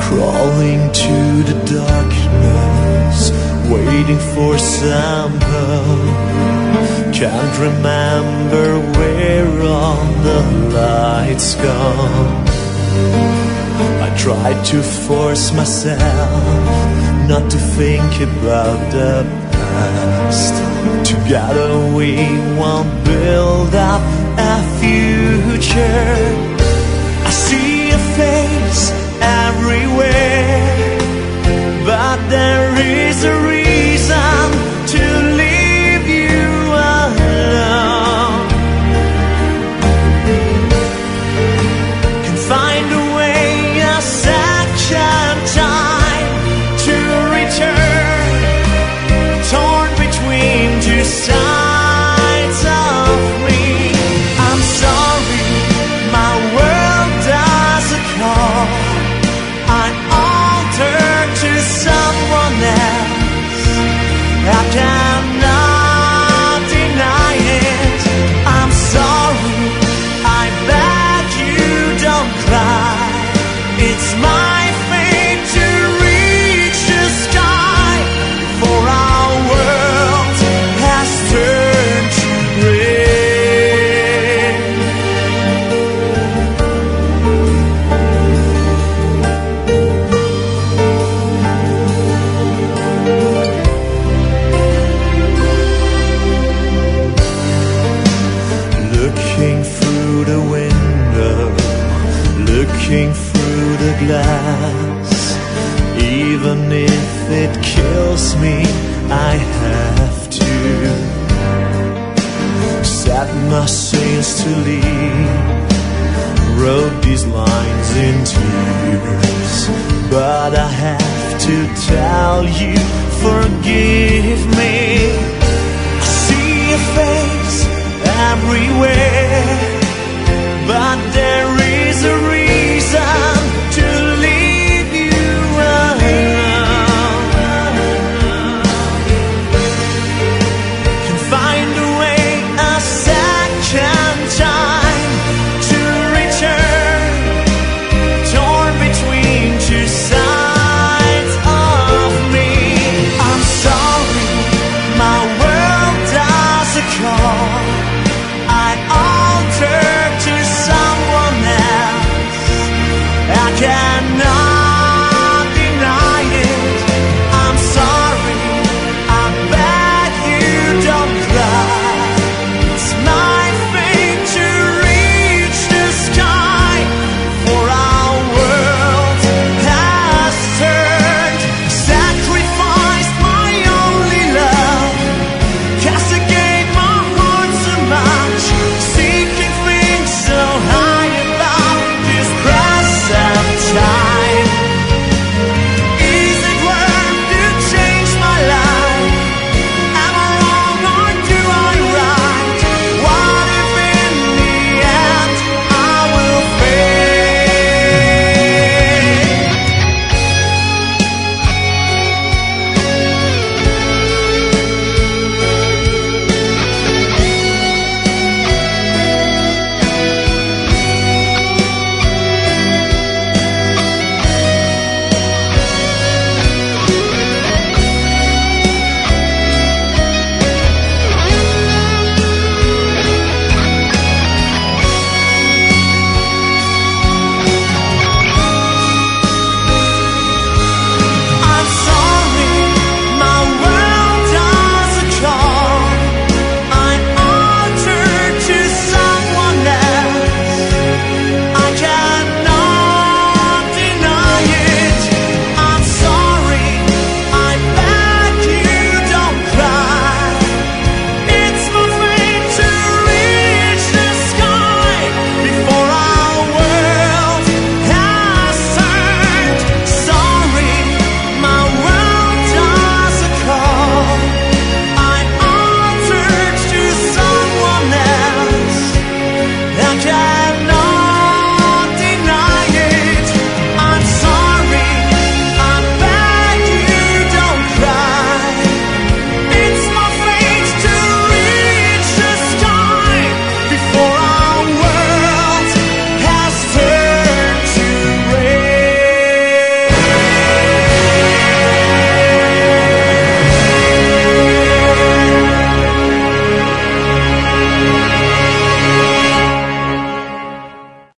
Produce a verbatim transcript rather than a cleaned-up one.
crawling to the darkness, waiting for some help. Can't remember where all the lights gone. I tried to force myself not to think about the past. Together we won't build up a future. I see a face everywhere, but there is a reason to leave you alone. Can find a way, a second time to return, torn between two sides of me. I'm sorry, my world doesn't call. I altered to someone else. I cannot deny it. I'm sorry, I beg you don't cry. It's my fate to reach the sky before our world has turned to gray. Looking through the window, looking through the glass. Even if it kills me, I have to set my sails to leave. Wrote these lines in tears, but I have to tell you, forgive me.